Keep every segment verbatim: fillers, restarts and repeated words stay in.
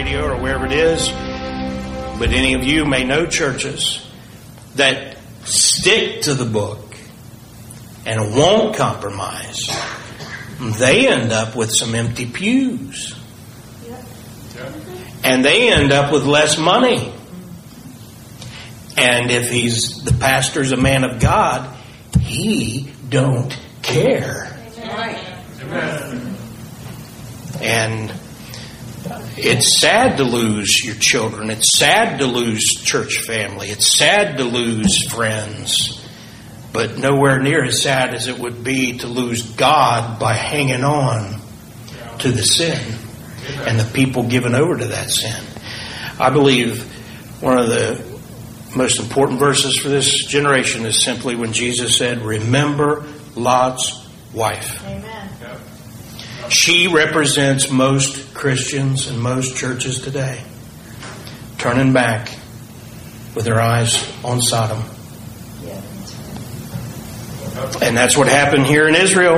radio or wherever it is. But any of you may know churches that stick to the book and won't compromise. They end up with some empty pews. And they end up with less money. And if he's the pastor's a man of God, he don't care. Amen. And it's sad to lose your children. It's sad to lose church family. It's sad to lose friends. But nowhere near as sad as it would be to lose God by hanging on to the sin and the people given over to that sin. I believe one of the most important verses for this generation is simply when Jesus said, remember Lot's wife. Amen. She represents most Christians and most churches today, turning back with their eyes on Sodom. And that's what happened here in Israel.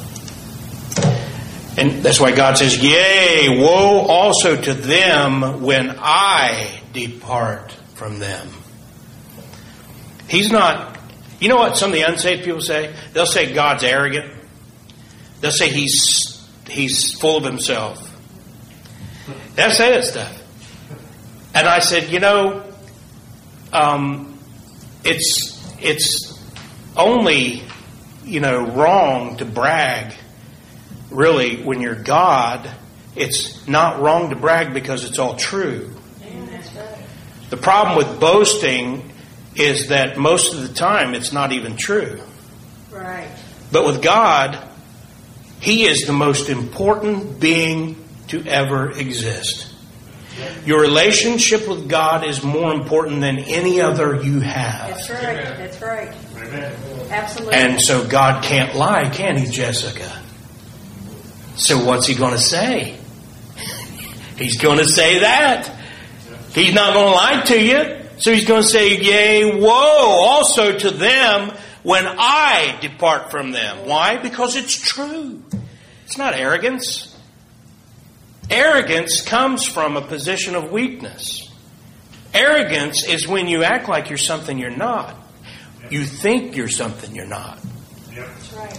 And that's why God says, yea, woe also to them when I depart from them. He's not, you know what some of the unsaved people say? They'll say God's arrogant. They'll say he's he's full of himself. They'll say that stuff. And I said, you know, um, it's it's only, you know, wrong to brag. Really, when you're God, it's not wrong to brag because it's all true. That's right. The problem with boasting is that most of the time it's not even true. Right. But with God, He is the most important being to ever exist. Your relationship with God is more important than any other you have. That's right. Amen. That's right. Amen. Absolutely. And so God can't lie, can He, Jessica? So what's He going to say? He's going to say that. He's not going to lie to you. So He's going to say, yea, woe also to them when I depart from them. Why? Because it's true. It's not arrogance. Arrogance comes from a position of weakness. Arrogance is when you act like you're something you're not. You think you're something you're not. That's right.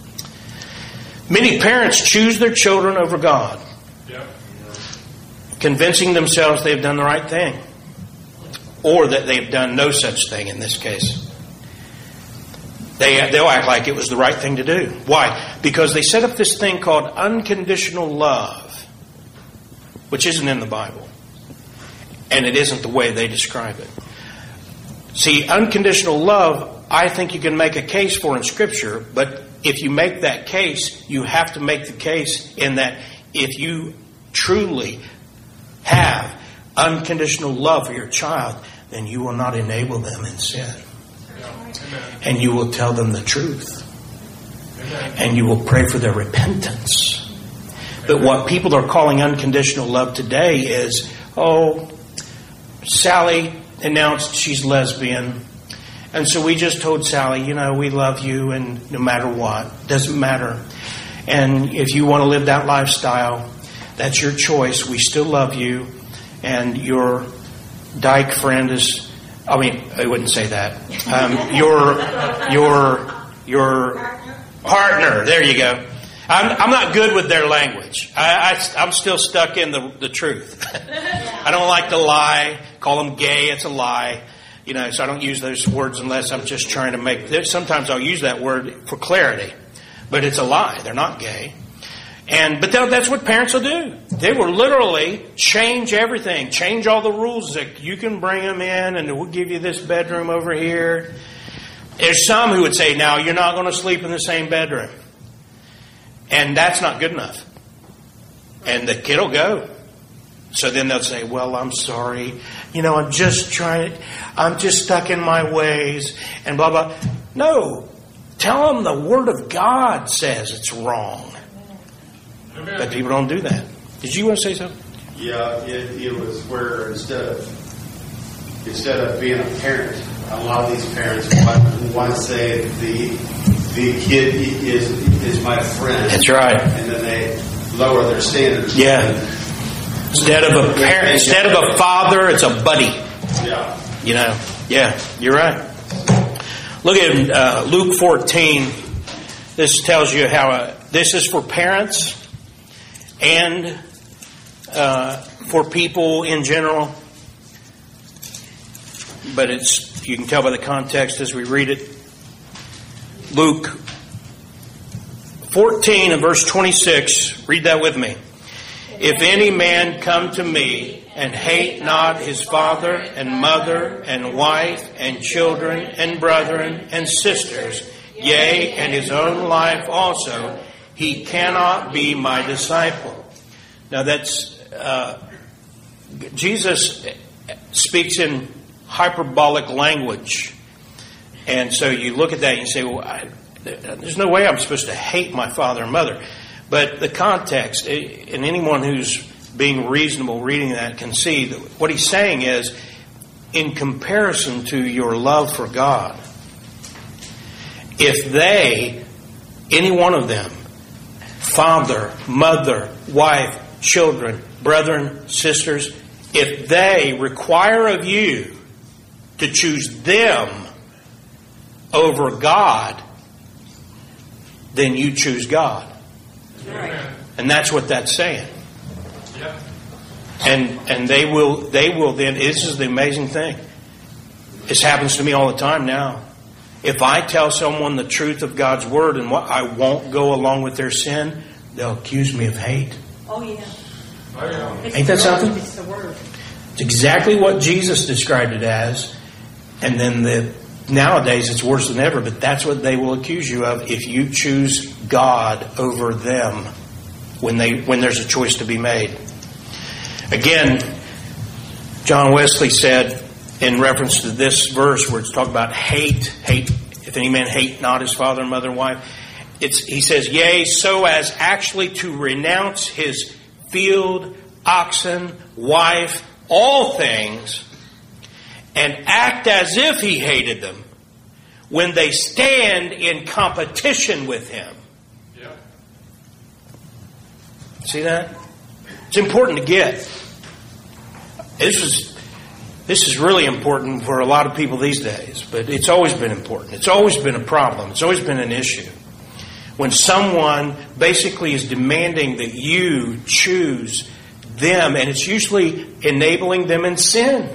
Many parents choose their children over God, convincing themselves they've done the right thing, or that they've done no such thing in this case. They, they'll act like it was the right thing to do. Why? Because they set up this thing called unconditional love, which isn't in the Bible. And it isn't the way they describe it. See, unconditional love, I think you can make a case for in Scripture, but if you make that case, you have to make the case in that if you truly have unconditional love for your child, then you will not enable them in sin. And you will tell them the truth. And you will pray for their repentance. But what people are calling unconditional love today is, oh, Sally announced she's lesbian. And so we just told Sally, you know, we love you and no matter what, doesn't matter. And if you want to live that lifestyle, that's your choice. We still love you. And your dyke friend is, I mean, I wouldn't say that. Um, your, your, your partner, there you go. I'm, I'm not good with their language. I, I, I'm still stuck in the, the truth. I don't like to lie, call them gay, it's a lie. You know, so I don't use those words unless I'm just trying to make... Sometimes I'll use that word for clarity. But it's a lie. They're not gay. And But that's what parents will do. They will literally change everything. Change all the rules. That you can bring them in and we'll give you this bedroom over here. There's some who would say, now, you're not going to sleep in the same bedroom. And that's not good enough. And the kid will go. So then they'll say, well, I'm sorry. You know, I'm just trying, I'm just stuck in my ways and blah, blah. No. Tell them the Word of God says it's wrong. Amen. But people don't do that. Did you want to say something? Yeah, it, it was where instead of, instead of being a parent, a lot of these parents want, want to say the, the kid is, is my friend. That's right. And then they lower their standards. Yeah. Instead of a parent, instead of a father, it's a buddy. Yeah. You know, yeah, you're right. Look at uh, Luke fourteen. This tells you how uh, this is for parents and uh, for people in general. But it's you can tell by the context as we read it. Luke fourteen and verse twenty-six. Read that with me. If any man come to me and hate not his father and mother and wife and children and brethren and sisters, yea, and his own life also, he cannot be my disciple. Now that's, uh, Jesus speaks in hyperbolic language. And so you look at that and you say, well, I, there's no way I'm supposed to hate my father and mother. But the context, and anyone who's being reasonable reading that can see that what he's saying is, in comparison to your love for God, if they, any one of them, father, mother, wife, children, brethren, sisters, if they require of you to choose them over God, then you choose God. Right. And that's what that's saying. Yeah. And and they will they will then, this is the amazing thing. This happens to me all the time now. If I tell someone the truth of God's word and what I won't go along with their sin, they'll accuse me of hate. Oh, yeah. Oh, yeah. It's Ain't that the something? word. It's the word. It's exactly what Jesus described it as. And then the nowadays it's worse than ever, but that's what they will accuse you of if you choose God over them when they when there's a choice to be made. Again, John Wesley said in reference to this verse where it's talking about hate, hate, if any man hate not his father and mother and wife, it's he says, yea, so as actually to renounce his field, oxen, wife, all things, and act as if he hated them when they stand in competition with him. Yeah. See that? It's important to get. This is this is really important for a lot of people these days, but it's always been important. It's always been a problem. It's always been an issue. When someone basically is demanding that you choose them, and it's usually enabling them in sin.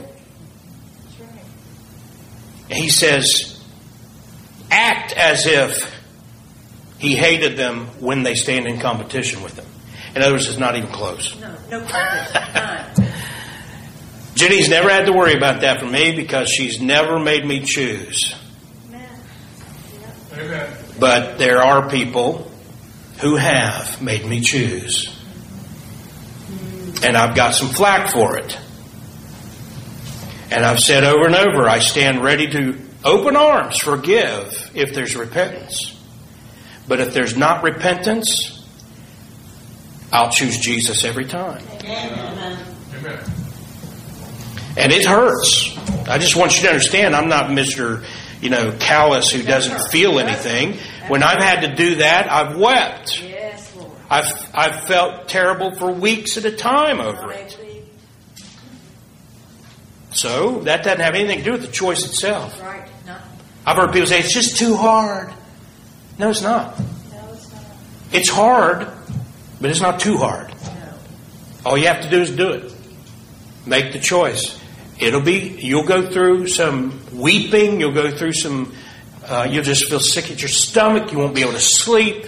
He says, act as if he hated them when they stand in competition with him. In other words, it's not even close. No, no competition. Jenny's never had to worry about that for me because she's never made me choose. Amen. But there are people who have made me choose. And I've got some flack for it. And I've said over and over, I stand ready to open arms, forgive if there's repentance. But if there's not repentance, I'll choose Jesus every time. Amen. Amen. And it hurts. I just want you to understand, I'm not Mister you know, callous who doesn't feel anything. When I've had to do that, I've wept. Yes, Lord. I've I've felt terrible for weeks at a time over it. So that doesn't have anything to do with the choice itself. Right. No. I've heard people say, it's just too hard. No, it's not. No, it's not. It's hard, but it's not too hard. No. All you have to do is do it. Make the choice. It'll be, you'll go through some weeping. You'll go through some, uh, you'll just feel sick at your stomach. You won't be able to sleep.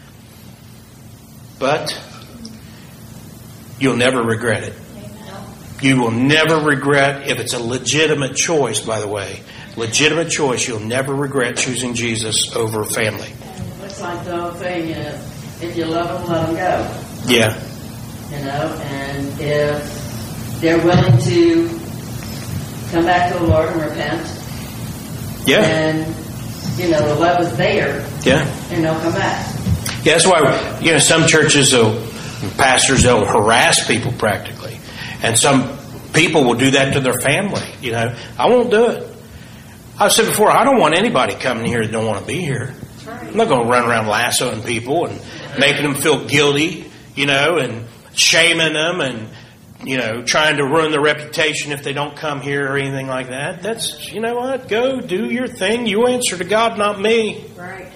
But you'll never regret it. You will never regret, if it's a legitimate choice, by the way, legitimate choice, you'll never regret choosing Jesus over family. It's like the old thing, uh, if you love them, let them go. Yeah. You know, and if they're willing to come back to the Lord and repent, Yeah. and, you know, the love is there, Yeah. and they'll come back. Yeah, that's why, you know, some churches, will, pastors, they'll harass people practically. And some people will do that to their family. You know, I won't do it. I've said before, I don't want anybody coming here that don't want to be here. I'm not going to run around lassoing people and making them feel guilty, you know, and shaming them and you know, trying to ruin their reputation if they don't come here or anything like that. That's, you know what, go do your thing. You answer to God, not me. Right.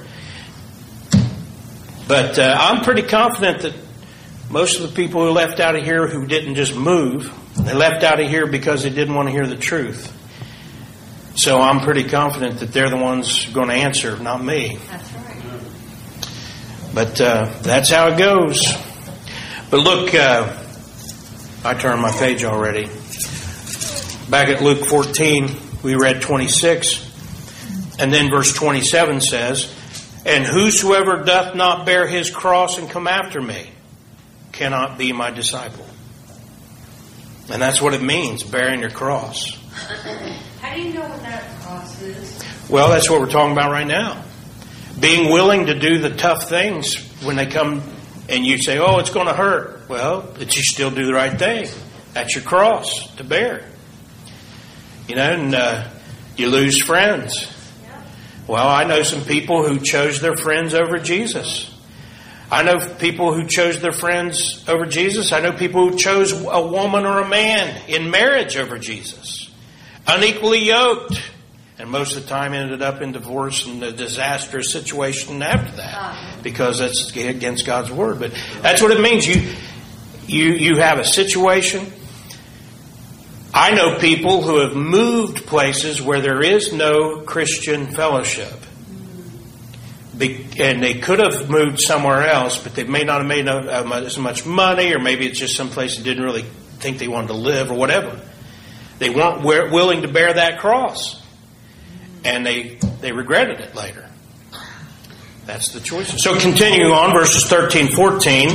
But uh, I'm pretty confident that most of the people who left out of here who didn't just move, they left out of here because they didn't want to hear the truth. So I'm pretty confident that they're the ones going to answer, not me. That's right. But uh, that's how it goes. But look, uh, I turned my page already. Back at Luke fourteen, we read twenty-six. And then verse twenty-seven says, "And whosoever doth not bear his cross and come after me cannot be my disciple." And that's what it means, bearing your cross. How do you know what that cross is? Well, that's what we're talking about right now. Being willing to do the tough things when they come and you say, oh, it's going to hurt. Well, but you still do the right thing. That's your cross to bear. You know, and uh, you lose friends. Well, I know some people who chose their friends over Jesus. I know people who chose their friends over Jesus. I know people who chose a woman or a man in marriage over Jesus. Unequally yoked. And most of the time ended up in divorce and a disastrous situation after that. Because that's against God's word. But that's what it means. You, you, you have a situation. I know people who have moved places where there is no Christian fellowship. Be, and they could have moved somewhere else, but they may not have made as much money, or maybe it's just some place they didn't really think they wanted to live, or whatever. They weren't willing to bear that cross. And they, they regretted it later. That's the choice. So continuing on, verses thirteen, fourteen.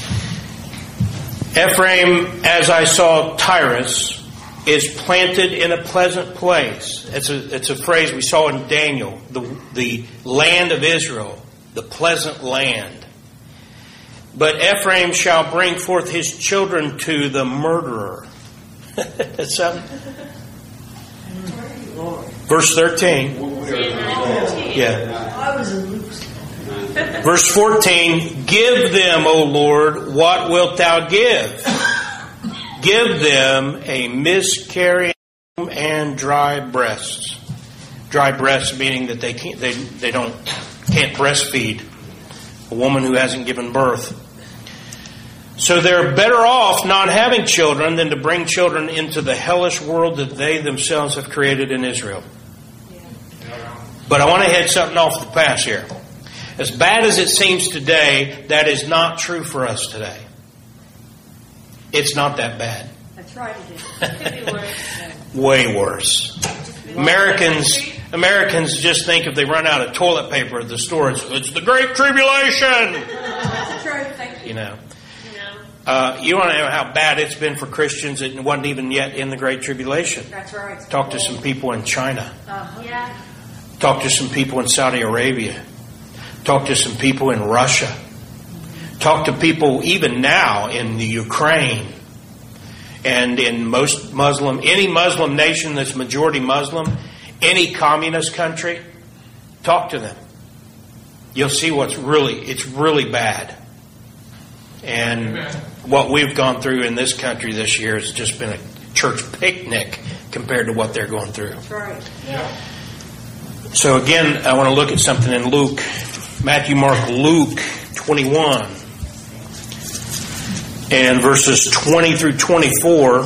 Ephraim, as I saw Tyrus, is planted in a pleasant place. It's a, it's a phrase we saw in Daniel. The, the land of Israel. The pleasant land. But Ephraim shall bring forth his children to the murderer. That's something. Verse thirteen. Yeah. Verse fourteen. Give them, O Lord, what wilt thou give? Give them a miscarrying and dry breasts. Dry breasts meaning that they can't, they they don't can't breastfeed. A woman who hasn't given birth. So they're better off not having children than to bring children into the hellish world that they themselves have created in Israel. But I want to head something off the pass here. As bad as it seems today, that is not true for us today. It's not that bad. That's right, it is. It could be worse. Way worse. Americans Americans just think if they run out of toilet paper at the store, it's, it's the Great Tribulation. That's right, thank you. You know. Uh, you want to know how bad it's been for Christians that wasn't even yet in the Great Tribulation. That's right. Talk to some people in China. Uh-huh. Yeah. Talk to some people in Saudi Arabia. Talk to some people in Russia. Talk to people even now in the Ukraine and in most Muslim, any Muslim nation that's majority Muslim, any communist country. Talk to them. You'll see what's really, it's really bad. And Amen. What we've gone through in this country this year has just been a church picnic compared to what they're going through. That's right. Yeah. So again, I want to look at something in Luke, Matthew, Mark, Luke twenty-one. And verses twenty through twenty-four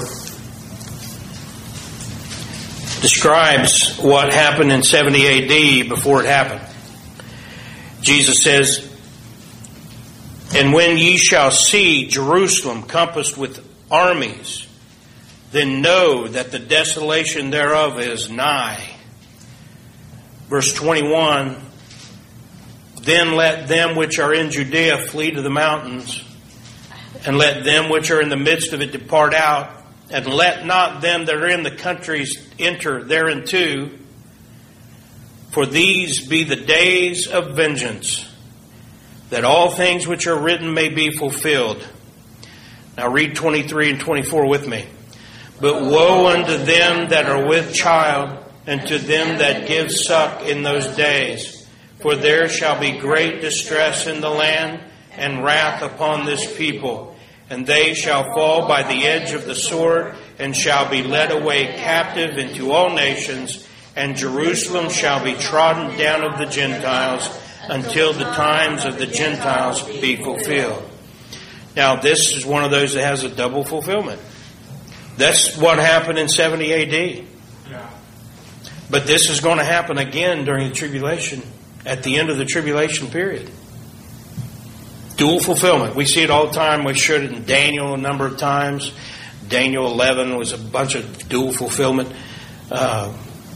describes what happened in seventy A D before it happened. Jesus says, "And when ye shall see Jerusalem compassed with armies, then know that the desolation thereof is nigh." Verse twenty-one, "Then let them which are in Judea flee to the mountains, and let them which are in the midst of it depart out, and let not them that are in the countries enter thereinto, for these be the days of vengeance, that all things which are written may be fulfilled." Now read twenty-three and twenty-four with me. "But woe unto them that are with child, and to them that give suck in those days, for there shall be great distress in the land, and wrath upon this people. and they shall fall by the edge of the sword, and shall be led away captive into all nations, and Jerusalem shall be trodden down of the Gentiles, until the times of the Gentiles be fulfilled. Now, this is one of those that has a double fulfillment. That's what happened in seventy A D. Yeah. But this is going to happen again during the tribulation, at the end of the tribulation period. Dual fulfillment. We see it all the time. We showed it in Daniel a number of times. Daniel eleven was a bunch of dual fulfillment uh,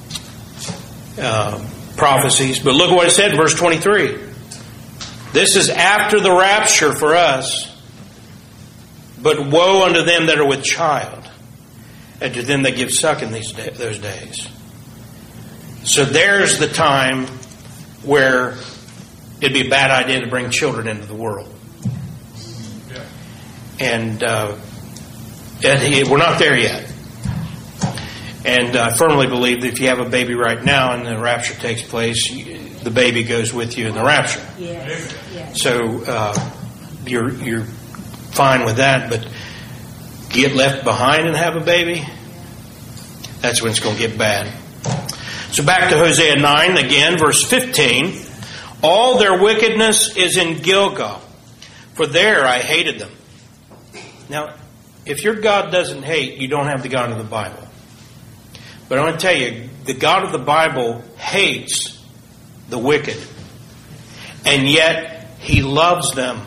uh, prophecies. But look at what it said in verse twenty-three. This is after the rapture for us. But woe unto them that are with child, and to them that give suck in these da- those days. So there's the time where it'd be a bad idea to bring children into the world. Yeah. And, uh, and he, we're not there yet. And I firmly believe that if you have a baby right now and the rapture takes place, you, the baby goes with you in the rapture. Yes. Yes. So uh, you're you're fine with that, but get left behind and have a baby, that's when it's going to get bad. So back to Hosea nine again, verse fifteen. All their wickedness is in Gilgal, for there I hated them. Now, if your God doesn't hate, you don't have the God of the Bible. But I want to tell you, the God of the Bible hates the wicked. And yet, He loves them.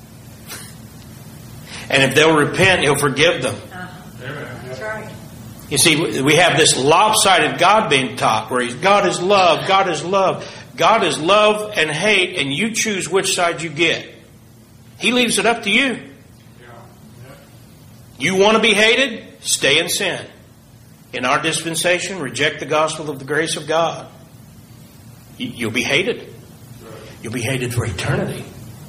And if they'll repent, He'll forgive them. That's right. You see, we have this lopsided God being taught, where he's, God is love, God is love. God is love and hate, and you choose which side you get. He leaves it up to you. Yeah. Yeah. You want to be hated? Stay in sin. In our dispensation, reject the gospel of the grace of God. You'll be hated. You'll be hated for eternity.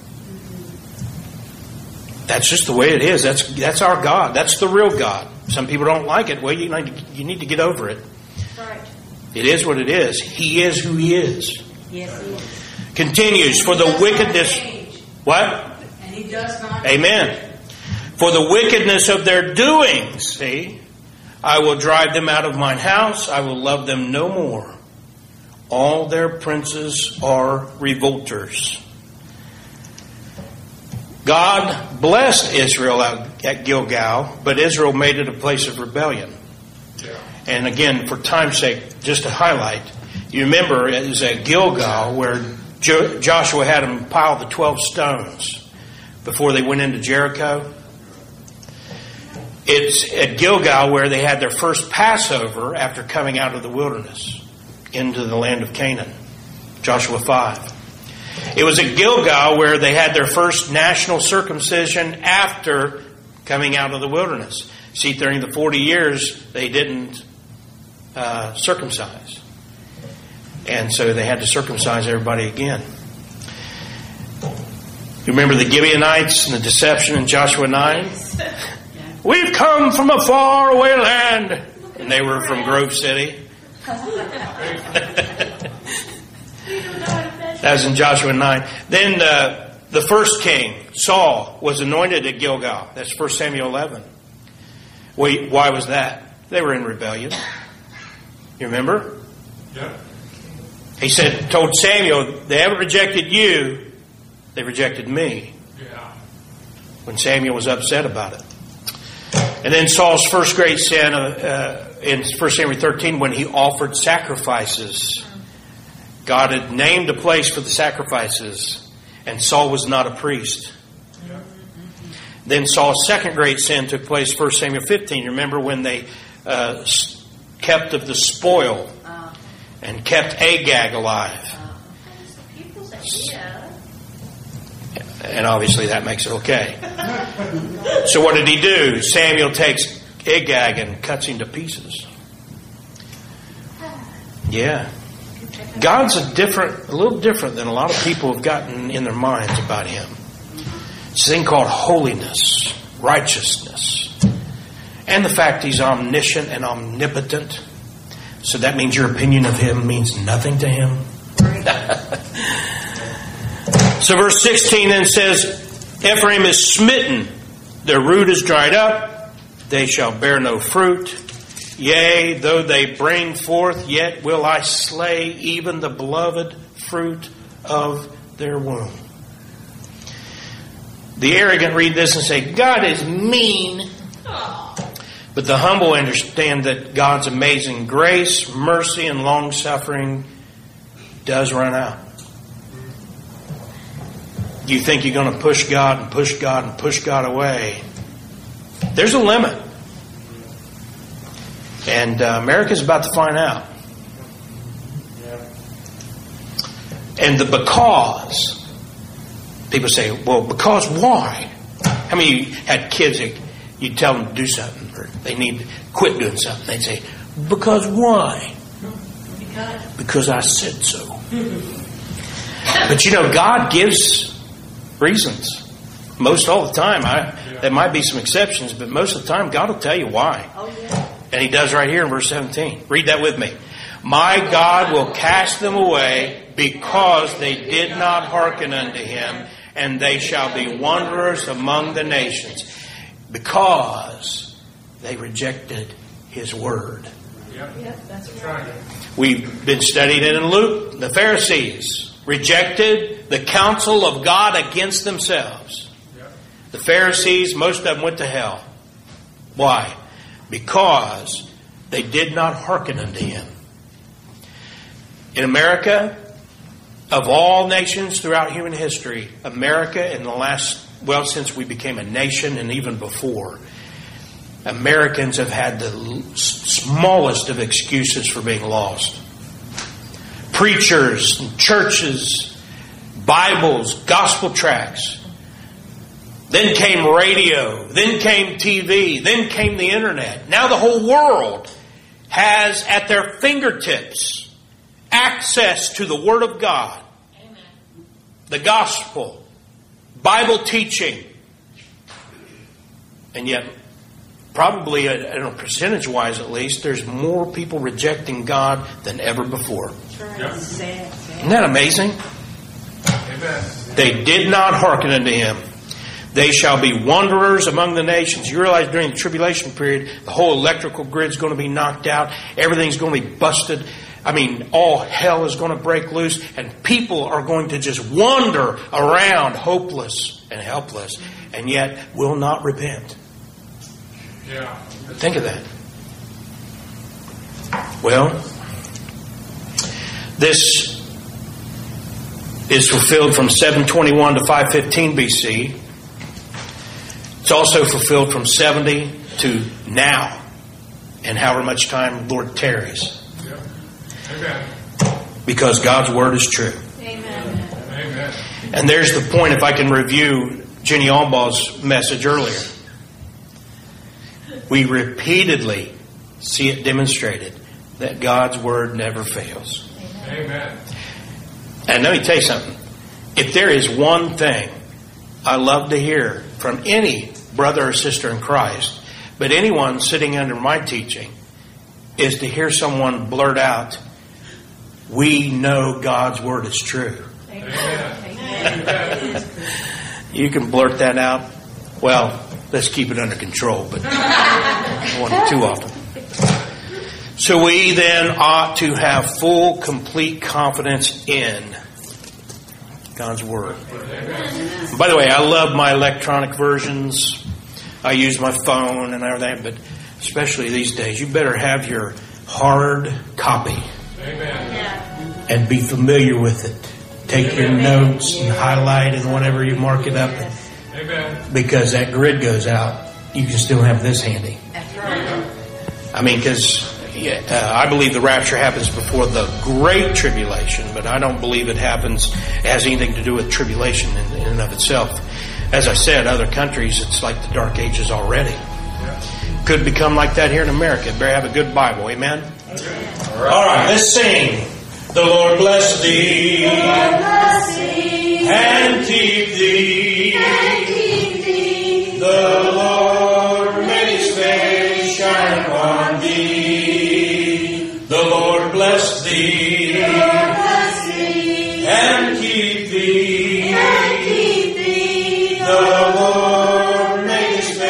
That's just the way it is. That's that's our God. That's the real God. Some people don't like it. Well, you need to, you need to get over it. Right. It is what it is. He is who He is. Yes, He is. Continues, for the wickedness... What? And He does not. Amen. For the wickedness of their doings, see, I will drive them out of mine house. I will love them no more. All their princes are revolters. God blessed Israel at Gilgal, but Israel made it a place of rebellion. Yeah. And again, for time's sake, just to highlight, you remember it was at Gilgal where Jo- Joshua had them pile the twelve stones before they went into Jericho. It's at Gilgal where they had their first Passover after coming out of the wilderness into the land of Canaan. Joshua five. It was at Gilgal where they had their first national circumcision after coming out of the wilderness. See, during the forty years, they didn't uh, circumcise. And so they had to circumcise everybody again. You remember the Gibeonites and the deception in Joshua nine? We've come from a far away land. And they were from Grove City. That was in Joshua nine. Then uh, the first king, Saul, was anointed at Gilgal. That's First Samuel eleven. Wait, why was that? They were in rebellion. You remember? Yeah. He said, told Samuel, they haven't rejected you, they rejected me. Yeah. When Samuel was upset about it. And then Saul's first great sin uh, uh, in First Samuel thirteen, when he offered sacrifices. God had named a place for the sacrifices, and Saul was not a priest. Yeah. Then Saul's second great sin took place First Samuel fifteen. You remember when they uh, kept of the spoil and kept Agag alive. And obviously that makes it okay. So what did he do? Samuel takes Agag and cuts him to pieces. Yeah. God's a different, a little different than a lot of people have gotten in their minds about Him. It's a thing called holiness, righteousness, and the fact He's omniscient and omnipotent. So that means your opinion of Him means nothing to Him. So verse sixteen then says, Ephraim is smitten. Their root is dried up, they shall bear no fruit. Yea, though they bring forth, yet will I slay even the beloved fruit of their womb. The arrogant read this and say, God is mean. But the humble understand that God's amazing grace, mercy, and long-suffering does run out. You think you're going to push God and push God and push God away. There's a limit. And uh, America's about to find out. And the because. People say, well, because why? How many of you had kids that you tell them to do something or they need to quit doing something? They'd say, because why? Because, because I said so. But you know, God gives reasons. Most all the time. I, there might be some exceptions, but most of the time God will tell you why. Oh, yeah. And He does right here in verse seventeen. Read that with me. My God will cast them away because they did not hearken unto Him, and they shall be wanderers among the nations. Because they rejected His word. Yep. Yep, that's That's right. right. We've been studying it in Luke. The Pharisees rejected the counsel of God against themselves. Yep. The Pharisees, most of them went to hell. Why? Because they did not hearken unto Him. In America, of all nations throughout human history, America in the last, well, since we became a nation and even before, Americans have had the smallest of excuses for being lost. Preachers, churches, Bibles, gospel tracts. Then came radio. Then came T V. Then came the internet. Now the whole world has at their fingertips access to the Word of God. Amen. The gospel. Bible teaching. And yet, probably, I don't know, percentage-wise at least, there's more people rejecting God than ever before. That's right. Yep. Sad, sad. Isn't that amazing? Amen. They did not hearken unto Him. They shall be wanderers among the nations. You realize during the tribulation period, the whole electrical grid's going to be knocked out. Everything's going to be busted. I mean, all hell is going to break loose. And people are going to just wander around hopeless and helpless. And yet will not repent. Yeah. Think of that. Well, this is fulfilled from seven twenty-one to five fifteen B C. It's also fulfilled from seventy to now, and however much time the Lord tarries. Yeah. Amen. Because God's Word is true. Amen. Amen. And there's the point, if I can review Jenny Allbaugh's message earlier. We repeatedly see it demonstrated that God's Word never fails. Amen. And let me tell you something. If there is one thing I love to hear from any brother or sister in Christ, but anyone sitting under my teaching, is to hear someone blurt out, we know God's Word is true. Amen. Amen. You can blurt that out. Well, let's keep it under control, but I don't want it too often. So we then ought to have full, complete confidence in God's Word. Amen. By the way, I love my electronic versions. I use my phone and everything, but especially these days, you better have your hard copy Amen. and be familiar with it. Take your notes and highlight and whatever you mark it up, Amen. because that grid goes out. You can still have this handy. That's right. I mean, because yeah, uh, I believe the rapture happens before the Great Tribulation, but I don't believe it happens, it has anything to do with tribulation in, in and of itself. As I said, other countries, it's like the Dark Ages already. Yeah. Could become like that here in America. Better have a good Bible. Amen? All right, let's sing. The Lord bless thee, Lord bless thee, and keep thee. and keep thee. The Lord make His face shine upon thee. The Lord bless thee, Lord bless thee, and keep thee. and keep thee. The Lord make His face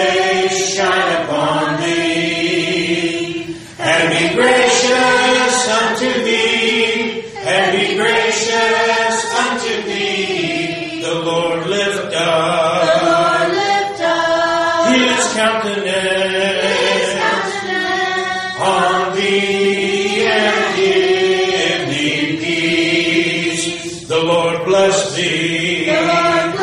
gracious unto thee. The Lord lift The up Lord lift up His countenance His countenance on thee and give thee peace. The Lord bless thee. The Lord